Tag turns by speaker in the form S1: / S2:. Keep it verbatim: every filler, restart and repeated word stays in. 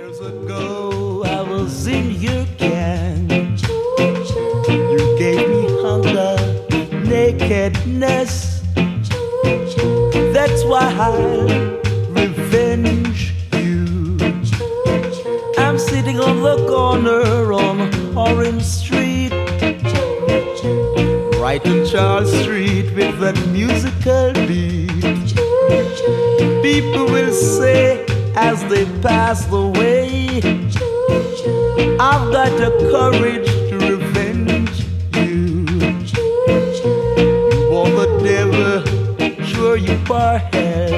S1: Years ago, I was in your gang. You gave me hunger, nakedness. That's why I revenge you. I'm sitting on the corner on Orange Street, right on Charles Street with that musical beat. People will say as they pass the way, I've got the courage to revenge you. You want the devil, sure you are hell.